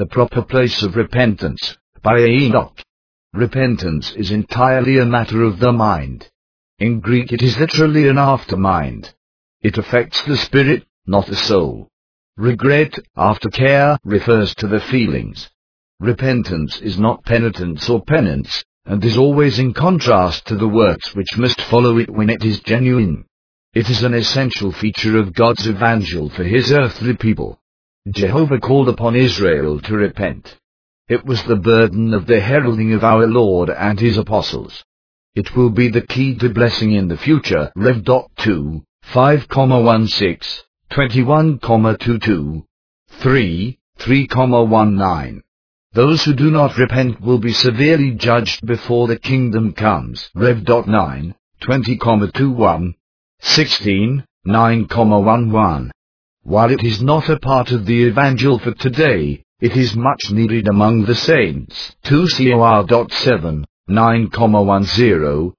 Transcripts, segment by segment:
The Proper Place of Repentance, by Enoch. Repentance is entirely a matter of the mind. In Greek it is literally an aftermind. It affects the spirit, not the soul. Regret, aftercare, refers to the feelings. Repentance is not penitence or penance, and is always in contrast to the works which must follow it when it is genuine. It is an essential feature of God's evangel for His earthly people. Jehovah called upon Israel to repent. It was the burden of the heralding of our Lord and His apostles. It will be the key to blessing in the future. Rev. 2, 5,16, 21,22, 3, 3,19. Those who do not repent will be severely judged before the kingdom comes. Rev. 9, 20,21, 16, 9,11. While it is not a part of the evangel for today, it is much needed among the saints. 2 Cor. 7, 9,10,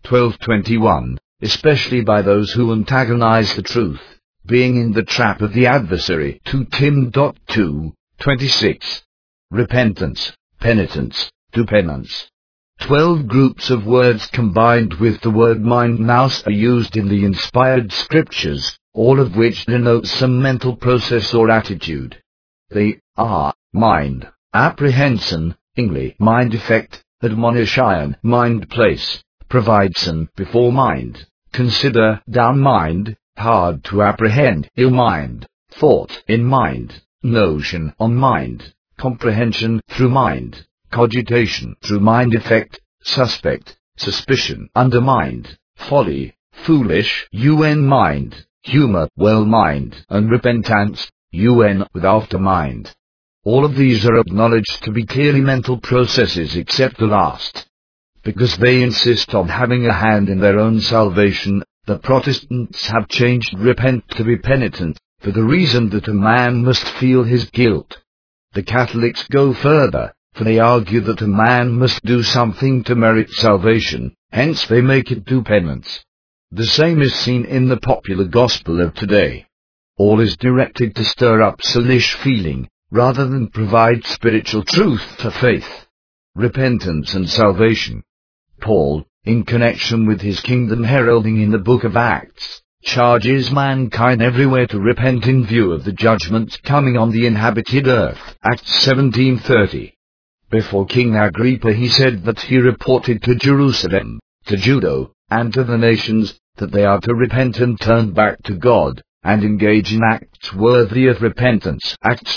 12,21, especially by those who antagonize the truth, being in the trap of the adversary. 2 Tim. 2, 26. Repentance, penitence, to penance. 12 groups of words combined with the word mind nous are used in the inspired scriptures, all of which denote some mental process or attitude. They are mind, apprehension, English mind effect, admonition, mind place, providation, before mind, consider, down mind, hard to apprehend, ill mind, thought, in mind, notion, on mind, comprehension, through mind, cogitation, through mind effect, suspect, suspicion, under mind, folly, foolish, mind, humor, well mind, and repentance, with after mind. All of these are acknowledged to be clearly mental processes except the last. Because they insist on having a hand in their own salvation, the Protestants have changed repent to be penitent, for the reason that a man must feel his guilt. The Catholics go further, for they argue that a man must do something to merit salvation, hence they make it do penance. The same is seen in the popular gospel of today. All is directed to stir up soulish feeling, rather than provide spiritual truth for faith, repentance and salvation. Paul, in connection with his kingdom heralding in the book of Acts, charges mankind everywhere to repent in view of the judgments coming on the inhabited earth. Acts 17:30. Before King Agrippa he said that he reported to Jerusalem, to Judah, and to the nations, that they are to repent and turn back to God, and engage in acts worthy of repentance. Acts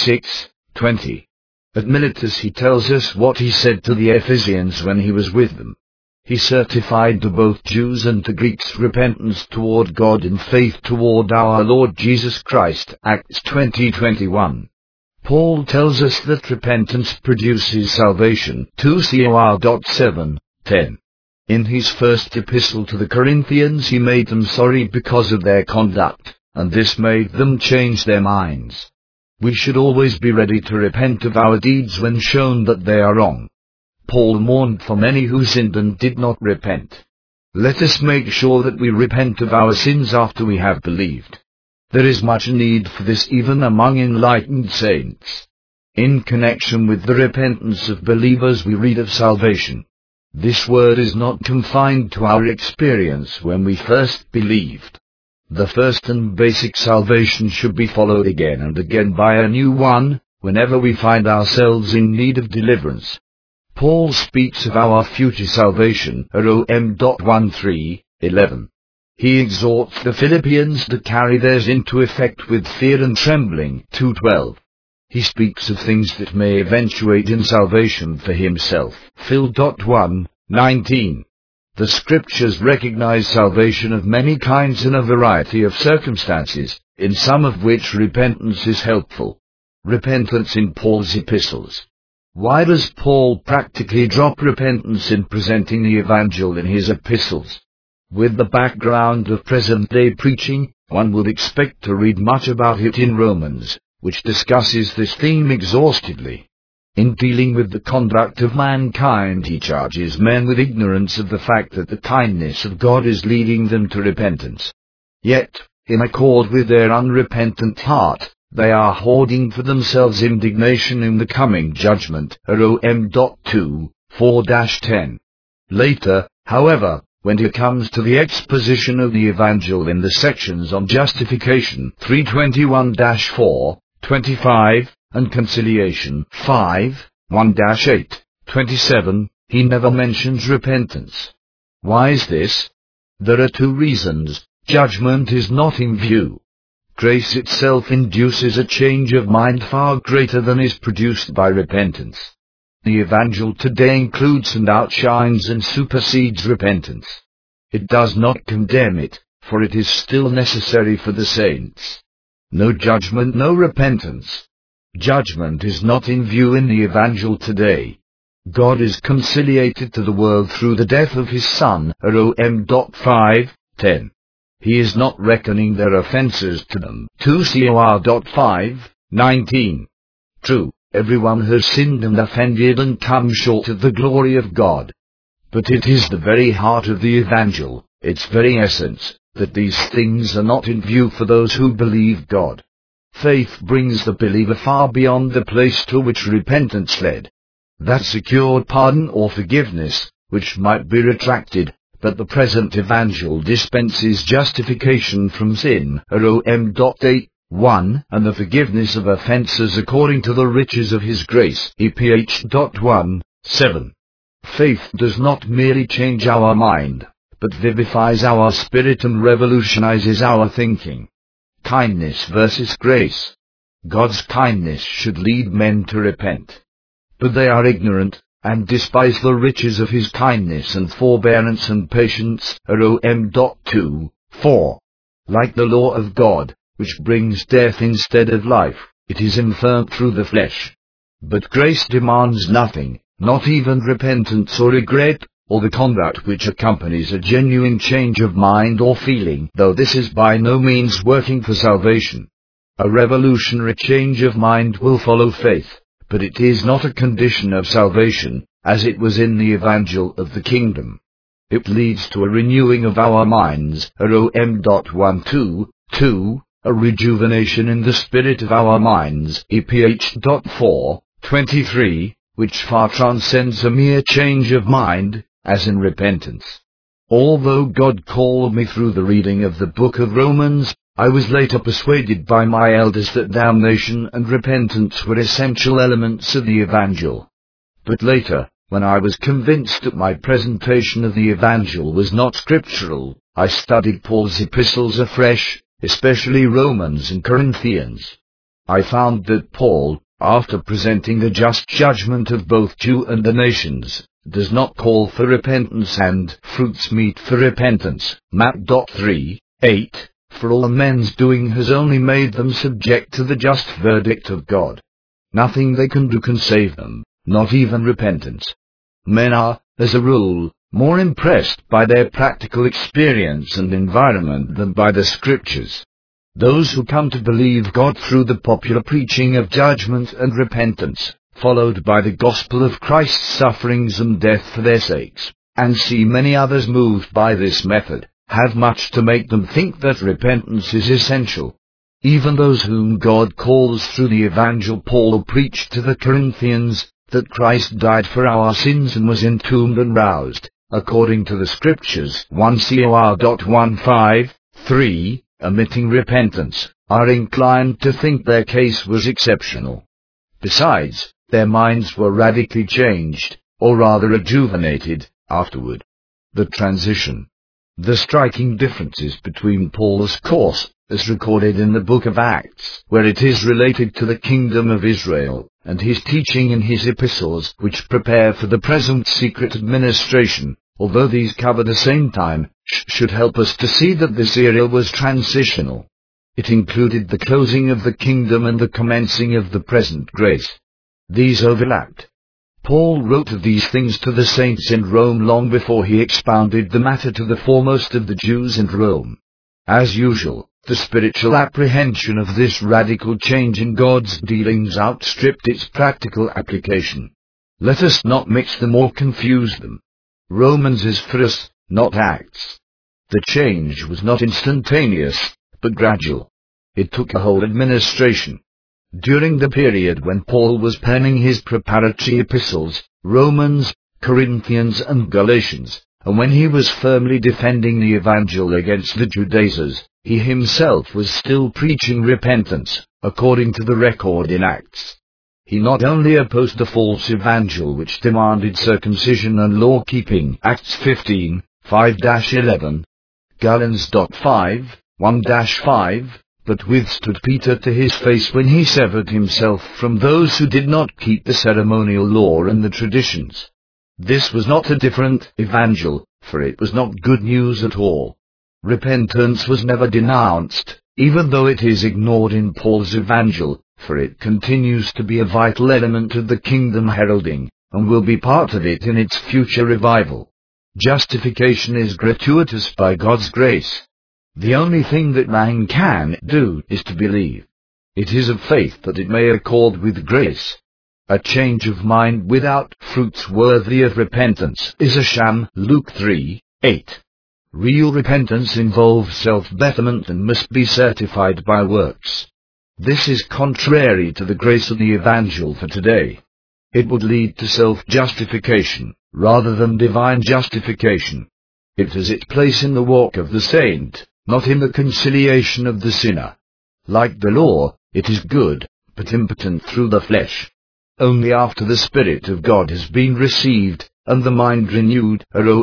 26:20. At Miletus he tells us what he said to the Ephesians when he was with them. He certified to both Jews and to Greeks repentance toward God in faith toward our Lord Jesus Christ. Acts 20:21. Paul tells us that repentance produces salvation. 2 Cor. 7:10. In his first epistle to the Corinthians he made them sorry because of their conduct, and this made them change their minds. We should always be ready to repent of our deeds when shown that they are wrong. Paul mourned for many who sinned and did not repent. Let us make sure that we repent of our sins after we have believed. There is much need for this even among enlightened saints. In connection with the repentance of believers we read of salvation. This word is not confined to our experience when we first believed. The first and basic salvation should be followed again and again by a new one, whenever we find ourselves in need of deliverance. Paul speaks of our future salvation, Rom. 1:3-11. He exhorts the Philippians to carry theirs into effect with fear and trembling, 2:12. He speaks of things that may eventuate in salvation for himself, Phil. 1:19. The Scriptures recognize salvation of many kinds in a variety of circumstances, in some of which repentance is helpful. Repentance in Paul's epistles. Why does Paul practically drop repentance in presenting the evangel in his epistles? With the background of present-day preaching, one would expect to read much about it in Romans, which discusses this theme exhaustively. In dealing with the conduct of mankind, he charges men with ignorance of the fact that the kindness of God is leading them to repentance. Yet, in accord with their unrepentant heart, They are hoarding for themselves indignation in the coming judgment. Rom. 2, 4-10. Later, however, when it comes to the exposition of the Evangel in the sections on justification 321-4, 25, and conciliation 5, 1-8, 27, he never mentions repentance. Why is this? There are two reasons. Judgment is not in view. Grace itself induces a change of mind far greater than is produced by repentance. The Evangel today includes and outshines and supersedes repentance. It does not condemn it, for it is still necessary for the saints. No judgment, no repentance. Judgment is not in view in the Evangel today. God is conciliated to the world through the death of His Son. Rom. 5:10. He is not reckoning their offences to them. 2 Cor. 5:19. True, everyone has sinned and offended and come short of the glory of God. But it is the very heart of the Evangel, its very essence, that these things are not in view for those who believe God. Faith brings the believer far beyond the place to which repentance led. That secured pardon or forgiveness, which might be retracted, but the present Evangel dispenses justification from sin. Rom. 8:1, and the forgiveness of offences according to the riches of His grace. Eph. 1:7. Faith does not merely change our mind, but vivifies our spirit and revolutionizes our thinking. Kindness versus grace. God's kindness should lead men to repent. But they are ignorant, and despise the riches of His kindness and forbearance and patience. Rom. 2:4. Like the law of God, which brings death instead of life, it is infirm through the flesh. But grace demands nothing, not even repentance or regret, or the conduct which accompanies a genuine change of mind or feeling, though this is by no means working for salvation. A revolutionary change of mind will follow faith, but it is not a condition of salvation, as it was in the Evangel of the Kingdom. It leads to a renewing of our minds. Rom. 1-2, a rejuvenation in the spirit of our minds. Eph. 4:23, which far transcends a mere change of mind, as in repentance. Although God called me through the reading of the book of Romans, I was later persuaded by my elders that damnation and repentance were essential elements of the Evangel. But later, when I was convinced that my presentation of the Evangel was not scriptural, I studied Paul's epistles afresh, especially Romans and Corinthians. I found that Paul, after presenting the just judgment of both Jew and the nations, does not call for repentance and fruits meet for repentance. Matt. 3:8. For all men's doing has only made them subject to the just verdict of God. Nothing they can do can save them, not even repentance. Men are, as a rule, more impressed by their practical experience and environment than by the Scriptures. Those who come to believe God through the popular preaching of judgment and repentance, followed by the gospel of Christ's sufferings and death for their sakes, and see many others moved by this method, have much to make them think that repentance is essential. Even those whom God calls through the Evangel. Paul preached to the Corinthians that Christ died for our sins and was entombed and roused, according to the Scriptures. 1 Cor. 1:5-3, omitting repentance, are inclined to think their case was exceptional. Besides, their minds were radically changed, or rather rejuvenated, afterward. The transition. The striking differences between Paul's course, as recorded in the book of Acts, where it is related to the kingdom of Israel, and his teaching in his epistles, which prepare for the present secret administration, although these cover the same time, should help us to see that this era was transitional. It included the closing of the kingdom and the commencing of the present grace. These overlapped. Paul wrote of these things to the saints in Rome long before he expounded the matter to the foremost of the Jews in Rome. As usual, the spiritual apprehension of this radical change in God's dealings outstripped its practical application. Let us not mix them or confuse them. Romans is for us, not Acts. The change was not instantaneous, but gradual. It took a whole administration. During the period when Paul was penning his preparatory epistles, Romans, Corinthians and Galatians, and when he was firmly defending the evangel against the Judaizers, he himself was still preaching repentance, according to the record in Acts. He not only opposed the false evangel which demanded circumcision and law-keeping, Acts 15, 5-11, Galatians 5, 1-5, but withstood Peter to his face when he severed himself from those who did not keep the ceremonial law and the traditions. This was not a different evangel, for it was not good news at all. Repentance was never denounced, even though it is ignored in Paul's evangel, for it continues to be a vital element of the kingdom heralding, and will be part of it in its future revival. Justification is gratuitous by God's grace. The only thing that man can do is to believe. It is of faith that it may accord with grace. A change of mind without fruits worthy of repentance is a sham, Luke 3, 8. Real repentance involves self-betterment and must be certified by works. This is contrary to the grace of the evangel for today. It would lead to self-justification, rather than divine justification. It has its place in the walk of the saint, not in the conciliation of the sinner. Like the law, it is good, but impotent through the flesh. Only after the Spirit of God has been received, and the mind renewed, Rom.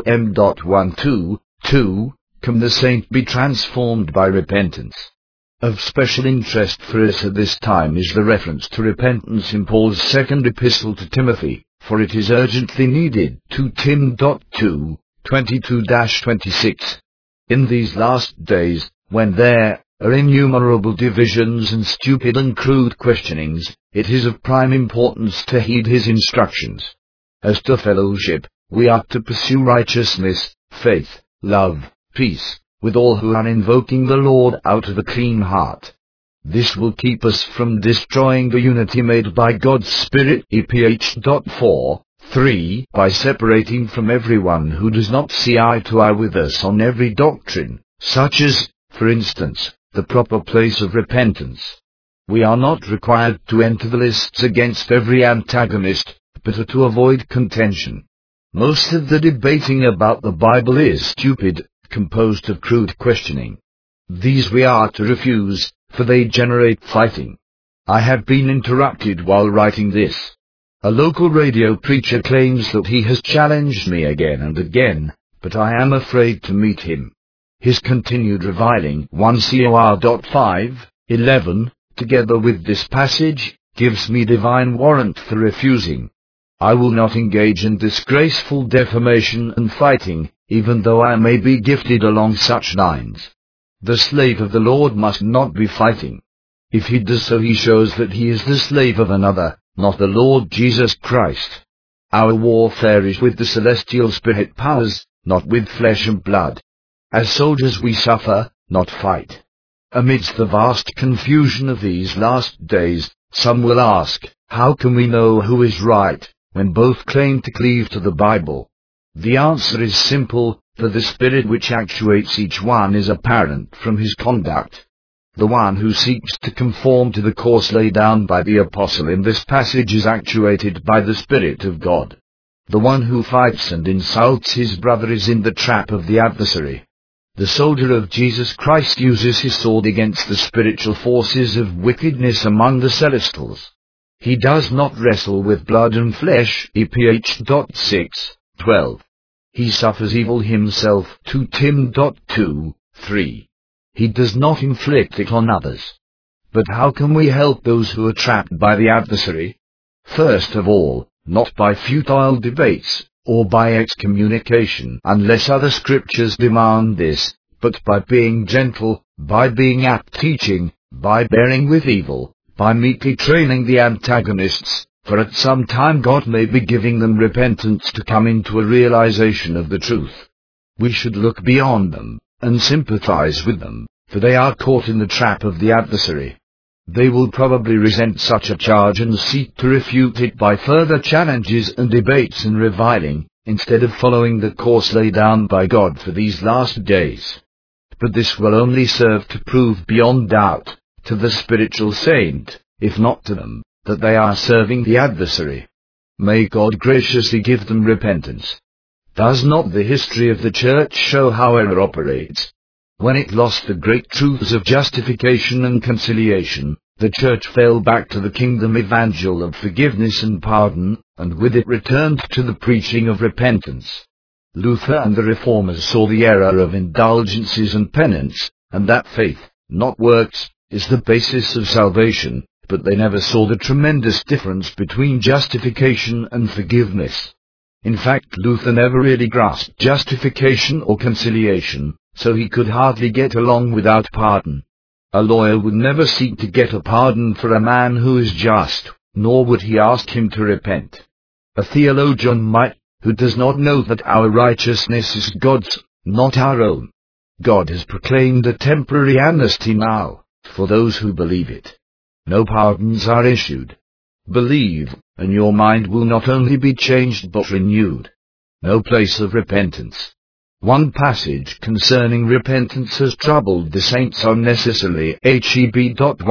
1:2, can the saint be transformed by repentance. Of special interest for us at this time is the reference to repentance in Paul's second epistle to Timothy, for it is urgently needed, 2 Tim. 2, 22-26. In these last days, when there are innumerable divisions and stupid and crude questionings, it is of prime importance to heed his instructions. As to fellowship, we are to pursue righteousness, faith, love, peace, with all who are invoking the Lord out of a clean heart. This will keep us from destroying the unity made by God's Spirit, EPH. 4:3, by separating from everyone who does not see eye to eye with us on every doctrine, such as, for instance, the proper place of repentance. We are not required to enter the lists against every antagonist, but are to avoid contention. Most of the debating about the Bible is stupid, composed of crude questioning. These we are to refuse, for they generate fighting. I have been interrupted while writing this. A local radio preacher claims that he has challenged me again and again, but I am afraid to meet him. His continued reviling, 1 Cor. 5:11, together with this passage, gives me divine warrant for refusing. I will not engage in disgraceful defamation and fighting, even though I may be gifted along such lines. The slave of the Lord must not be fighting. If he does so, he shows that he is the slave of another, not the Lord Jesus Christ. Our warfare is with the celestial spirit powers, not with flesh and blood. As soldiers we suffer, not fight. Amidst the vast confusion of these last days, some will ask, how can we know who is right, when both claim to cleave to the Bible? The answer is simple, for the spirit which actuates each one is apparent from his conduct. The one who seeks to conform to the course laid down by the apostle in this passage is actuated by the Spirit of God. The one who fights and insults his brother is in the trap of the adversary. The soldier of Jesus Christ uses his sword against the spiritual forces of wickedness among the celestials. He does not wrestle with blood and flesh, EPH. 6:12. He suffers evil himself, 2 Tim. 2:3. He does not inflict it on others. But how can we help those who are trapped by the adversary? First of all, not by futile debates, or by excommunication, unless other scriptures demand this, but by being gentle, by being apt teaching, by bearing with evil, by meekly training the antagonists, for at some time God may be giving them repentance to come into a realization of the truth. We should look beyond them, and sympathize with them, for they are caught in the trap of the adversary. They will probably resent such a charge and seek to refute it by further challenges and debates and reviling, instead of following the course laid down by God for these last days. But this will only serve to prove beyond doubt, to the spiritual saint, if not to them, that they are serving the adversary. May God graciously give them repentance. Does not the history of the Church show how error operates? When it lost the great truths of justification and conciliation, the Church fell back to the kingdom evangel of forgiveness and pardon, and with it returned to the preaching of repentance. Luther and the Reformers saw the error of indulgences and penance, and that faith, not works, is the basis of salvation, but they never saw the tremendous difference between justification and forgiveness. In fact, Luther never really grasped justification or conciliation, so he could hardly get along without pardon. A lawyer would never seek to get a pardon for a man who is just, nor would he ask him to repent. A theologian might, who does not know that our righteousness is God's, not our own. God has proclaimed a temporary amnesty now, for those who believe it. No pardons are issued. Believe, and your mind will not only be changed but renewed. No place of repentance. One passage concerning repentance has troubled the saints unnecessarily. Heb.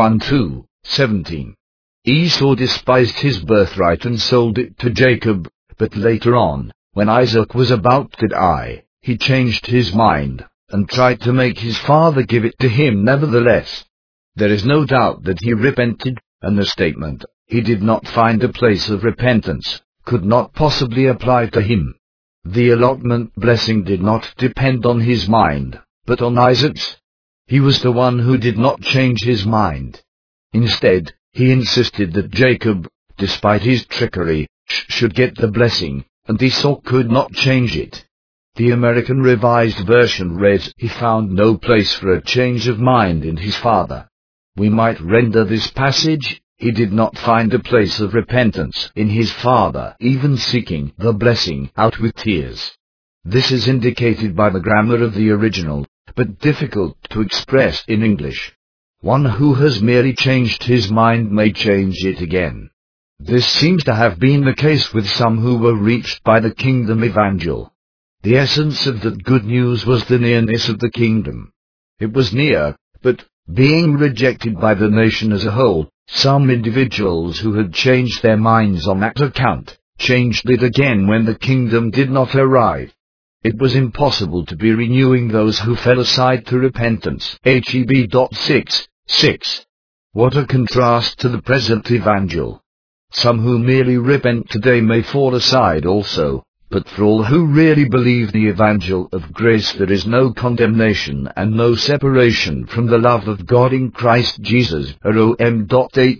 1:2-17. Esau despised his birthright and sold it to Jacob, but later on, when Isaac was about to die, he changed his mind, and tried to make his father give it to him nevertheless. There is no doubt that he repented, and the statement, "he did not find a place of repentance," could not possibly apply to him. The allotment blessing did not depend on his mind, but on Isaac's. He was the one who did not change his mind. Instead, he insisted that Jacob, despite his trickery, should get the blessing, and Esau could not change it. The American Revised Version reads, "He found no place for a change of mind in his father." We might render this passage, "He did not find a place of repentance in his father, even seeking the blessing out with tears." This is indicated by the grammar of the original, but difficult to express in English. One who has merely changed his mind may change it again. This seems to have been the case with some who were reached by the kingdom evangel. The essence of that good news was the nearness of the kingdom. It was near, but, being rejected by the nation as a whole, some individuals who had changed their minds on that account, changed it again when the kingdom did not arrive. It was impossible to be renewing those who fell aside to repentance. Heb. 6:6. What a contrast to the present evangel. Some who merely repent today may fall aside also, but for all who really believe the evangel of grace there is no condemnation and no separation from the love of God in Christ Jesus. Rom. 8,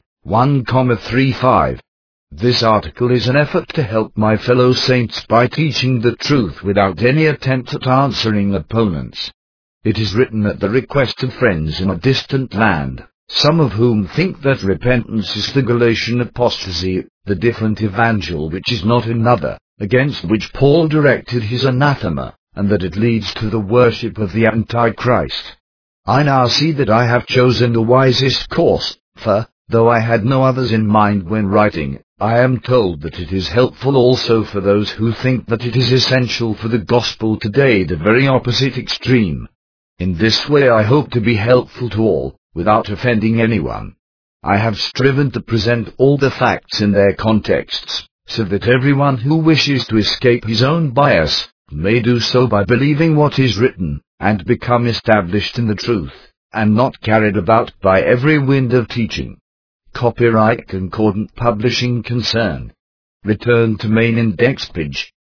1,35. This article is an effort to help my fellow saints by teaching the truth without any attempt at answering opponents. It is written at the request of friends in a distant land, some of whom think that repentance is the Galatian apostasy, the different evangel which is not another, against which Paul directed his anathema, and that it leads to the worship of the Antichrist. I now see that I have chosen the wisest course, for, though I had no others in mind when writing, I am told that it is helpful also for those who think that it is essential for the gospel today, the very opposite extreme. In this way I hope to be helpful to all, without offending anyone. I have striven to present all the facts in their contexts, so that everyone who wishes to escape his own bias may do so by believing what is written, and become established in the truth, and not carried about by every wind of teaching. Copyright Concordant Publishing Concern. Return to main index page.